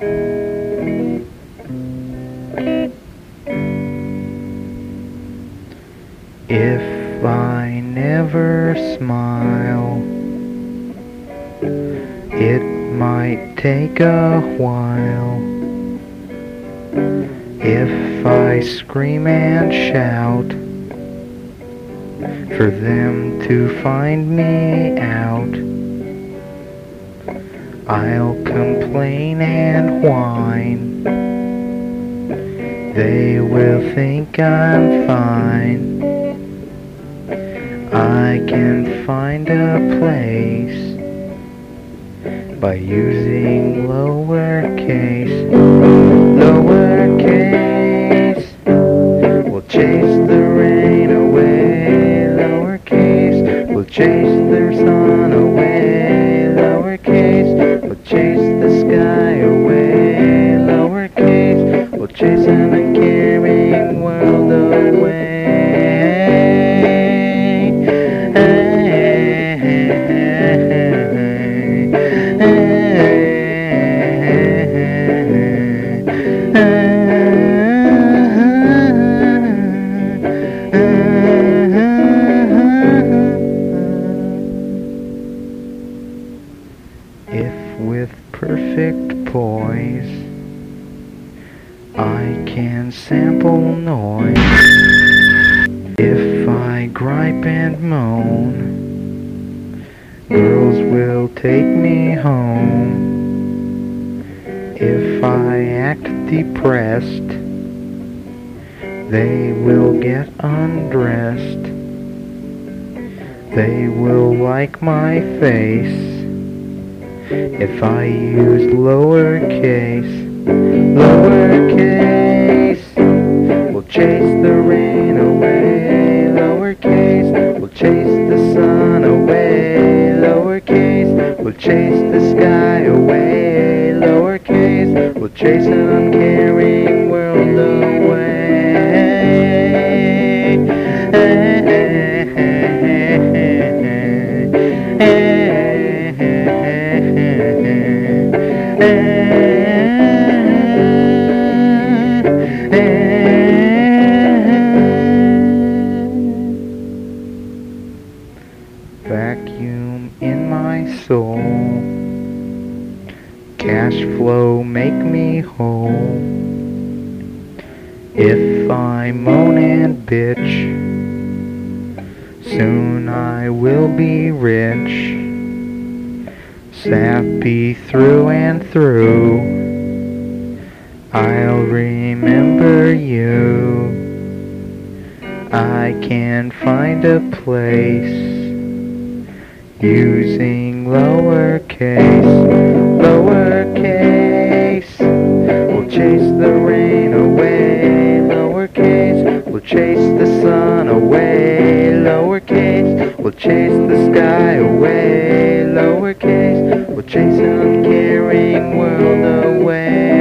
If I never smile, it might take a while. If I scream and shout, for them to find me out, I'll complain and whine. They will think I'm fine. I can find a place by using lowercase. Lowercase will chase the rain away. Lowercase will chase the sun away. Lowercase will chase the sky away. Lowercase will chase an uncaring world away. If with perfect poise I can sample noise, if I gripe and moan, girls will take me home. If I act depressed, they will get undressed. They will like my face if I use lowercase. Lowercase will chase the rain away. Lowercase will chase the sun away. Lowercase will chase the sky away. Lowercase will chase an uncaring world away. Vacuum in my soul, cash flow make me whole. If I moan and bitch, soon I will be rich. Sappy through and through, I'll remember you. I can find a place using lowercase. Lowercase will chase the rain away. Lowercase will chase the sun away. Lowercase will chase the sky away. Lowercase will chase an uncaring world away.